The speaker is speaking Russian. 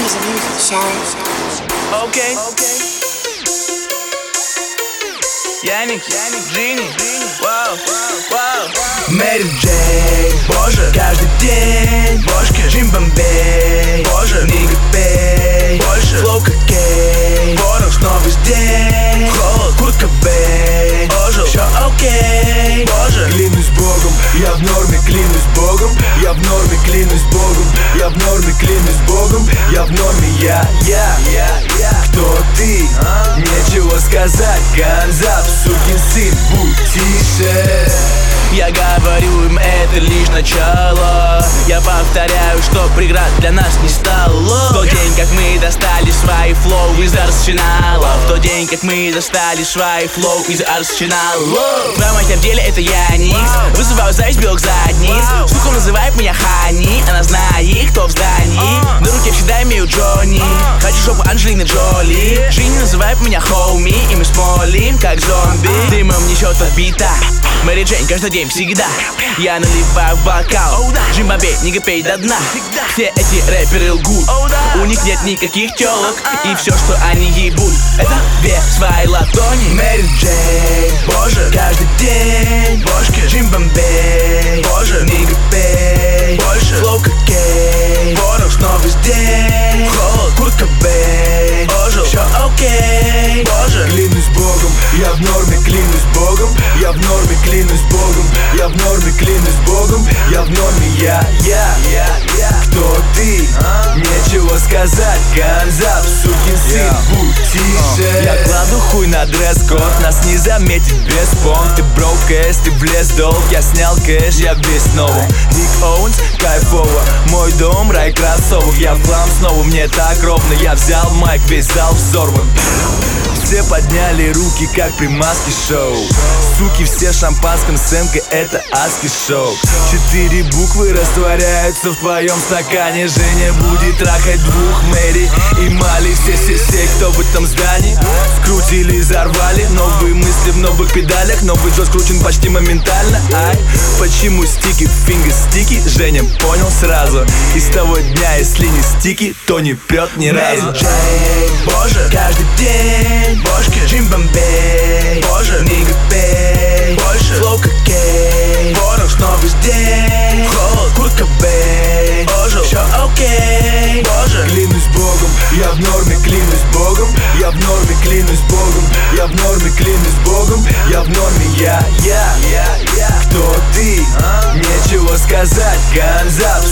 Окей. Яник, Джинни, вау, вау. Мэри Джей, боже, каждый день бошки, Джим Бомбей, боже, Нига пей, больше, флоу кокей, порох, новый день, холод, куртка бей, ожил, все окей, боже. Клянусь Богом, я в норме, клянусь Богом, я в норме, клянусь Богом, я в норме, клянусь Богом, я в норме, я. Кто ты? Нечего сказать, Ганзап, сукин сын, будь тише. Я говорю им, это лишь начало. Я повторяю, что преград для нас не стало. В тот день, как мы достали свои флоу из арсенала. В тот день, как мы достали свои флоу из арсенала. Твоя мать, в деле это я Никс. Вызываю зависть белых задниц. Сука называет меня Хани. Она знает, кто в здании. На руке всегда имею Джонни. Хочу жопу Анджелины Джоли. Джинни называет меня Хоуми. И мы смолим, как зомби. Дымом несет орбита. Мэри Джейн каждый день всегда. Я наливаю в бокал. Джим Бомбей, Нига пей до дна. Все эти рэперы лгут. У них нет никаких телок. И все, что они ебут, это две свои ладони. Мэри Джейн, боже, каждый день бошки, Джим Бомбей, боже, Нига пей, больше, флоу кокей, порох, новый день, холод, куртка бей, ожил, все окей, боже. Клянусь Богом, я в норме, клянусь Богом, я в норме, клянусь Богом, я в норме, клянусь Богом, я в норме, я. Кто ты? Нечего сказать, Ганзап, сукин сын, будь тише. Я кладу хуй на дресс-код, нас не заметит без понт. Ты брок кэш, ты влез долг, я снял кэш, я весь новым. Рик Оуэнс, кайфово, мой дом, рай кроссовок. Я в хлам снова, мне так ровно, я взял майк, весь зал взорван. Все подняли руки, как при маске шоу. Суки все в шампанском с эмкой, это адский шоу. 4 буквы растворяются в твоем стакане. Женя будет трахать двух Мэри и Мали. Все, кто в этом здании скрутили, взорвали. Новые мысли в новых педалях. Новый джой скручен почти моментально. Ай, почему стики, фингер стики? Женя понял сразу. И с того дня, если не стики, то не прет ни разу. Мэри Джейн, боже, каждый день бошки, Джим Бомбей, боже, Нига пей, больше, флоу кокей, порох, новый день, холод, куртка бей, ожил, все окей, боже. Клянусь Богом, я в норме, клянусь Богом, я в норме, клянусь Богом, я в норме, клянусь Богом, я в норме, я. Кто ты? Нечего сказать, Ганзап,